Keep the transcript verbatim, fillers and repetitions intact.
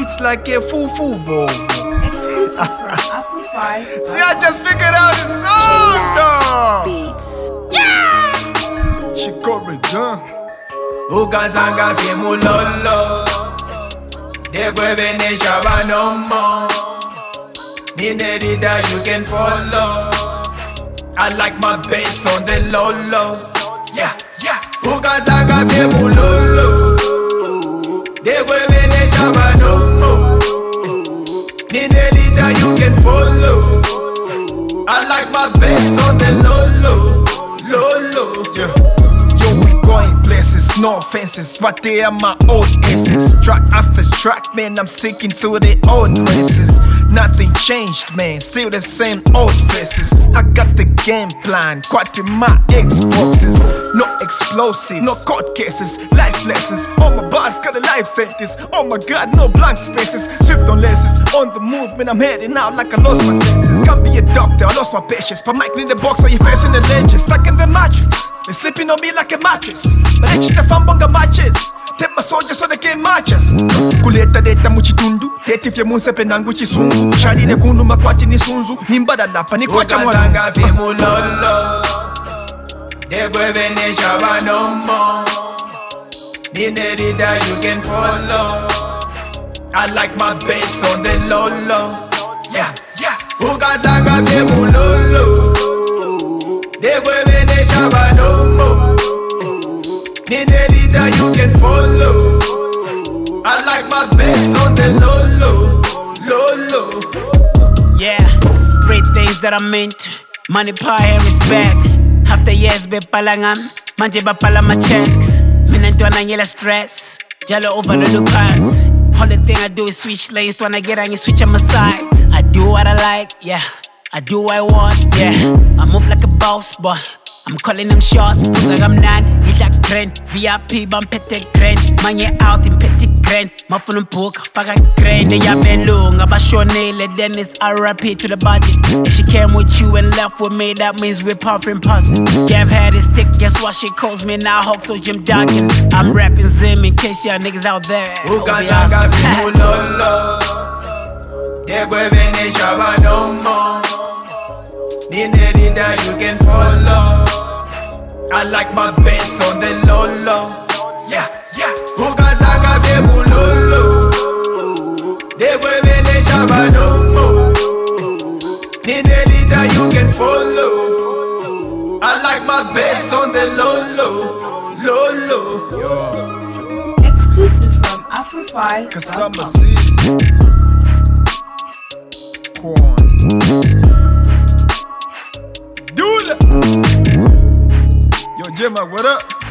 beats like a fufu vovo. Exclusive from Afrify. See, I just figured out the song, though. Beats. Yeah! She covered, huh? Ukazanga fimu lolo Dekwebene shaba no more Nine rida you can follow I like my bass on the low low. Yeah, yeah. Ukazanga fimu lolo Dekwebene shaba no more Nine rida you can follow I like my bass on the low low. Low low. Yeah. Going places, no offenses, but they are my old aces. Track after track, man, I'm sticking to the old races. Nothing changed, man, still the same old faces. I got the game plan, quite in my Xboxes. No explosives, no court cases, life lessons. All my bars got a life sentence. Oh my god, no blank spaces. Swift on laces, on the move, man, I'm heading out like I lost my senses. Can't be a doctor, I lost my patience. But Mike in the box, are you facing the legend? Stuck in the matrix. They sleeping on me like a mattress. But they cheat the fambonga matches. Take my soldiers so they can matches. Kuleta data muchitundu. Tete fye munsepe nangu chisungu. Shari ne kundu makwati ni sunzu. Nimbada lapa ni kwacha mwana. Ukazanga fimu lolo Dekwebene shaba no more Nine rida you can follow I like my bass on the low low. Yeah, yeah. Ukazanga fimu lolo Dekwebene shaba no more Nine rida you can follow I like my bass on the low low. Low low. Yeah, three things that I meant. Money, power, and respect. Half the years be palangan, manje ba pala my checks. Mina don't yela stress, jalo overload the pants. Only thing I do is switch lanes, when I get on you switch on my side. I do what I like, yeah. I do what I want, yeah. I move like a boss, but I'm calling them shots, cause like I'm not, it's like grand. V I P, bam petty grand. Manye out in petty grand. My phone book, fuck a grand. They have been long, about Shonele, then it's R I P to the body. If she came with you and left with me, that means we're puffin' pussin'. Gav had his stick, guess what she calls me now? Hawk, so Jim Dawkins. I'm rapping Zim in case y'all niggas out there. Ukazanga fimu lolo Dekwebene shaba no more Nine rida you can follow I like my bass on the low low. Yeah, yeah. Ukazanga fimu lolo Dekwebene shaba no more Nine rida you can follow I like my bass on the low low. Low low. Exclusive from Afrify. Kasama City. Corn. Dula. Yo, Gemma, what up?